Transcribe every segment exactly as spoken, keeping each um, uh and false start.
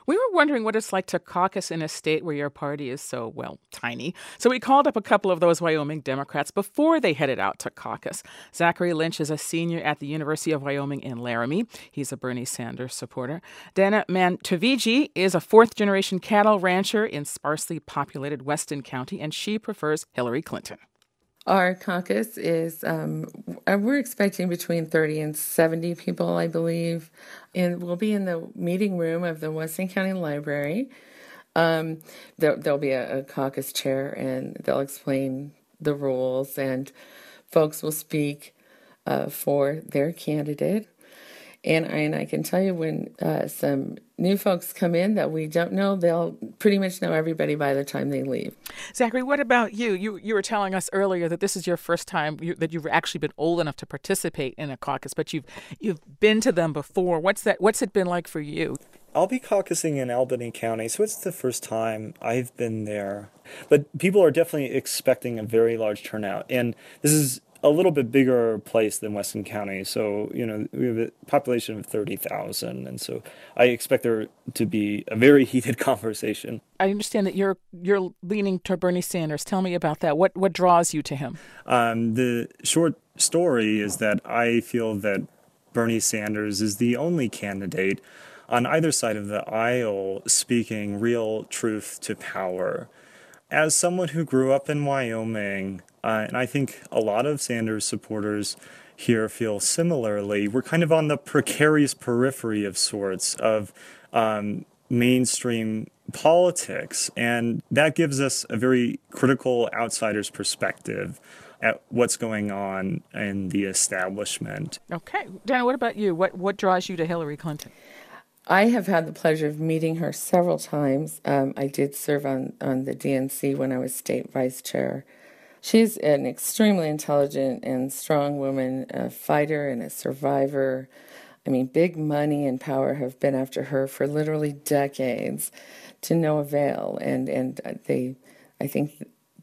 We were wondering what it's like to caucus in a state where your party is so, well, tiny. So we called up a couple of those Wyoming Democrats before they headed out to caucus. Zachary Lynch is a senior at the University of Wyoming in Laramie. He's a Bernie Sanders supporter. Dana Mantovigi is a fourth-generation cattle rancher in sparsely populated Weston County, and she prefers Hillary Clinton. Our caucus is, um, we're expecting between thirty and seventy people, I believe. And we'll be in the meeting room of the Weston County Library. Um, there, there'll be a, a caucus chair, and they'll explain the rules, and folks will speak uh, for their candidate. And I, and I can tell you when uh, some new folks come in that we don't know, they'll pretty much know everybody by the time they leave. Zachary, what about you? You you were telling us earlier that this is your first time you, that you've actually been old enough to participate in a caucus, but you've you've been to them before. What's that? What's it been like for you? I'll be caucusing in Albany County, so it's the first time I've been there. But people are definitely expecting a very large turnout, and this is a little bit bigger place than Weston County. So, you know, we have a population of thirty thousand. And so I expect there to be a very heated conversation. I understand that you're you're leaning toward Bernie Sanders. Tell me about that. What what draws you to him? Um, the short story is that I feel that Bernie Sanders is the only candidate on either side of the aisle speaking real truth to power. As someone who grew up in Wyoming, uh, and I think a lot of Sanders supporters here feel similarly, we're kind of on the precarious periphery of sorts of um, mainstream politics, and that gives us a very critical outsider's perspective at what's going on in the establishment. Okay. Dana, what about you? What what draws you to Hillary Clinton? I have had the pleasure of meeting her several times. Um, I did serve on, on the D N C when I was state vice chair. She's an extremely intelligent and strong woman, a fighter and a survivor. I mean, big money and power have been after her for literally decades to no avail. And, and they, I think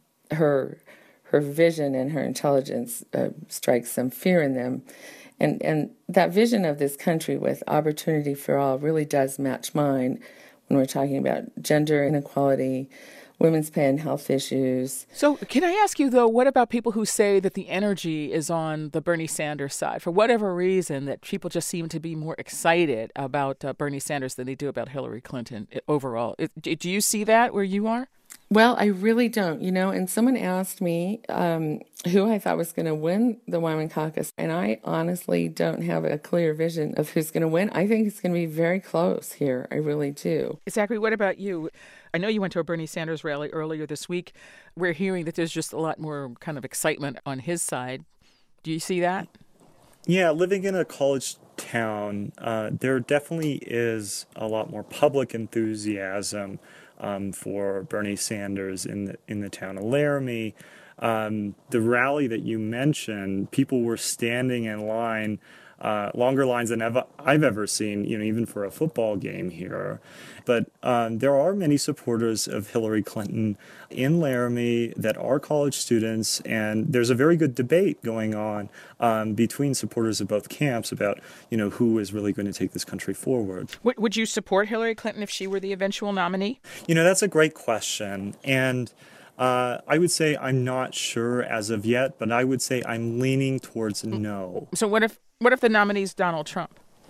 her her vision and her intelligence uh, strikes some fear in them. And and that vision of this country with opportunity for all really does match mine when we're talking about gender inequality, women's pay and health issues. So can I ask you, though, what about people who say that the energy is on the Bernie Sanders side? For whatever reason, that people just seem to be more excited about uh, Bernie Sanders than they do about Hillary Clinton overall. It, do you see that where you are? Well, I really don't, you know, and someone asked me um, who I thought was going to win the Wyoming caucus, and I honestly don't have a clear vision of who's going to win. I think it's going to be very close here. I really do. Zachary, what about you? I know you went to a Bernie Sanders rally earlier this week. We're hearing that there's just a lot more kind of excitement on his side. Do you see that? Yeah, living in a college town, uh, there definitely is a lot more public enthusiasm Um, for Bernie Sanders in the in the town of Laramie. Um, the rally that you mentioned, people were standing in line, uh, longer lines than I've, I've ever seen, you know, even for a football game here. But um, there are many supporters of Hillary Clinton in Laramie that are college students, and there's a very good debate going on um, between supporters of both camps about, you know, who is really going to take this country forward. Would, would you support Hillary Clinton if she were the eventual nominee? You know, that's a great question, and Uh, I would say I'm not sure as of yet, but I would say I'm leaning towards no. So what if what if the nominee is Donald Trump?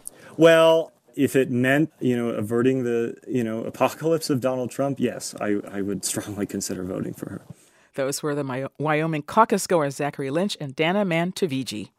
Well, if it meant, you know, averting the, you know, apocalypse of Donald Trump, yes, I, I would strongly consider voting for her. Those were the Wyoming caucus goers, Zachary Lynch and Dana Mantovigi.